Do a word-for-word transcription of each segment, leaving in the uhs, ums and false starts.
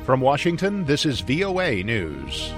From Washington, this is V O A News.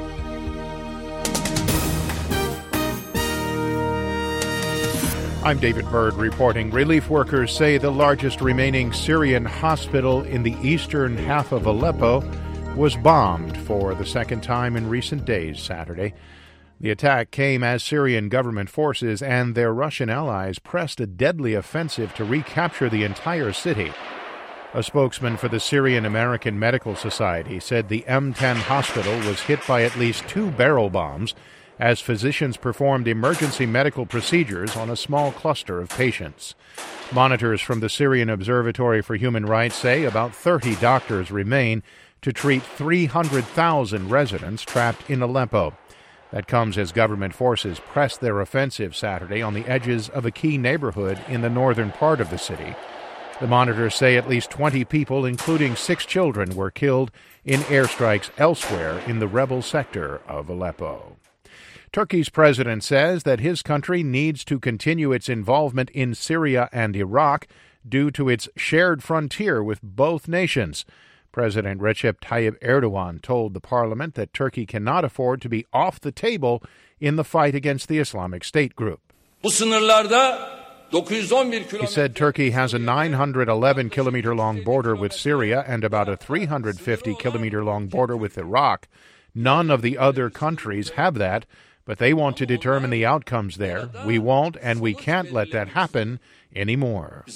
I'm David Byrd reporting. Relief workers say the largest remaining Syrian hospital in the eastern half of Aleppo was bombed for the second time in recent days Saturday. The attack came as Syrian government forces and their Russian allies pressed a deadly offensive to recapture the entire city. A spokesman for the Syrian American Medical Society said the M ten hospital was hit by at least two barrel bombs as physicians performed emergency medical procedures on a small cluster of patients. Monitors from the Syrian Observatory for Human Rights say about thirty doctors remain to treat three hundred thousand residents trapped in Aleppo. That comes as government forces pressed their offensive Saturday on the edges of a key neighborhood in the northern part of the city. The monitors say at least twenty people, including six children, were killed in airstrikes elsewhere in the rebel sector of Aleppo. Turkey's president says that his country needs to continue its involvement in Syria and Iraq due to its shared frontier with both nations. President Recep Tayyip Erdogan told the parliament that Turkey cannot afford to be off the table in the fight against the Islamic State group. Bu sınırlarda He said Turkey has a nine hundred eleven kilometer long border with Syria and about a three hundred fifty kilometer long border with Iraq. None of the other countries have that, but they want to determine the outcomes there. We won't and we can't let that happen anymore.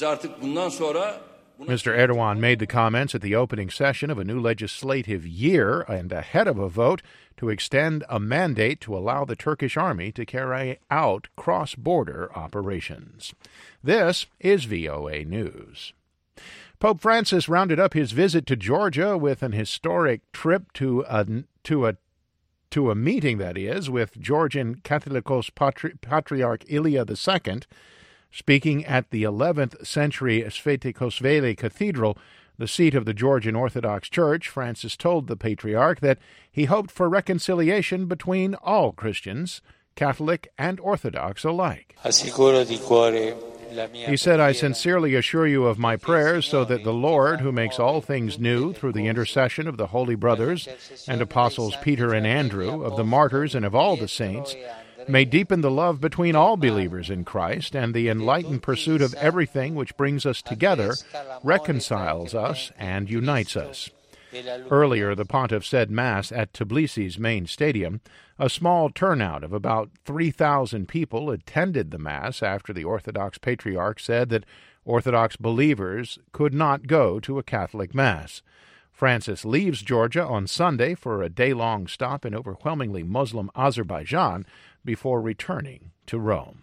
Mister Erdogan made the comments at the opening session of a new legislative year and ahead of a vote to extend a mandate to allow the Turkish army to carry out cross-border operations. This is V O A News. Pope Francis rounded up his visit to Georgia with an historic trip to a to a to a meeting, that is, with Georgian Catholicos Patri- Patriarch Ilya the Second. Speaking at the eleventh century Sveti Cathedral, the seat of the Georgian Orthodox Church, Francis told the Patriarch that he hoped for reconciliation between all Christians, Catholic and Orthodox alike. He said, "I sincerely assure you of my prayers so that the Lord, who makes all things new through the intercession of the holy brothers and apostles Peter and Andrew, of the martyrs and of all the saints, may deepen the love between all believers in Christ, and the enlightened pursuit of everything which brings us together, reconciles us, and unites us." Earlier, the pontiff said Mass at Tbilisi's main stadium. A small turnout of about three thousand people attended the Mass after the Orthodox Patriarch said that Orthodox believers could not go to a Catholic Mass. Francis leaves Georgia on Sunday for a day-long stop in overwhelmingly Muslim Azerbaijan before returning to Rome.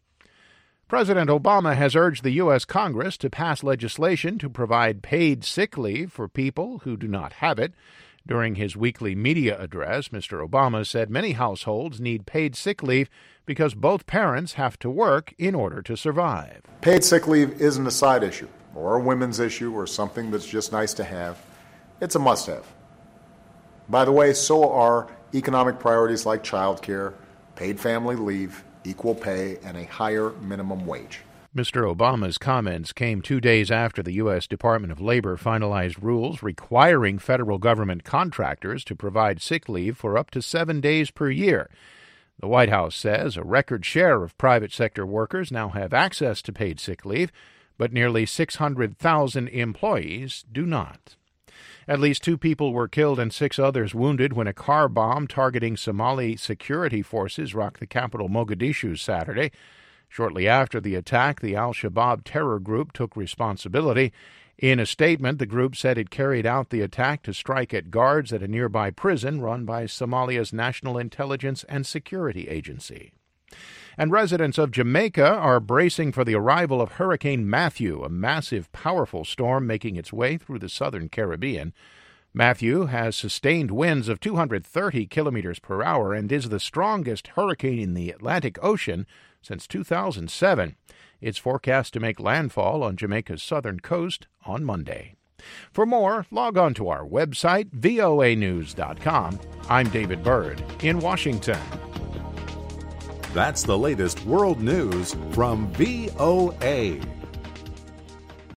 President Obama has urged the U S Congress to pass legislation to provide paid sick leave for people who do not have it. During his weekly media address, Mister Obama said many households need paid sick leave because both parents have to work in order to survive. Paid sick leave isn't a side issue or a women's issue or something that's just nice to have. It's a must-have. By the way, so are economic priorities like child care, paid family leave, equal pay, and a higher minimum wage. Mister Obama's comments came two days after the U S Department of Labor finalized rules requiring federal government contractors to provide sick leave for up to seven days per year. The White House says a record share of private sector workers now have access to paid sick leave, but nearly six hundred thousand employees do not. At least two people were killed and six others wounded when a car bomb targeting Somali security forces rocked the capital Mogadishu Saturday. Shortly after the attack, the al-Shabaab terror group took responsibility. In a statement, the group said it carried out the attack to strike at guards at a nearby prison run by Somalia's National Intelligence and Security Agency. And residents of Jamaica are bracing for the arrival of Hurricane Matthew, a massive, powerful storm making its way through the southern Caribbean. Matthew has sustained winds of two hundred thirty kilometers per hour and is the strongest hurricane in the Atlantic Ocean since two thousand seven. It's forecast to make landfall on Jamaica's southern coast on Monday. For more, log on to our website, V O A news dot com. I'm David Byrd in Washington. That's the latest world news from V O A.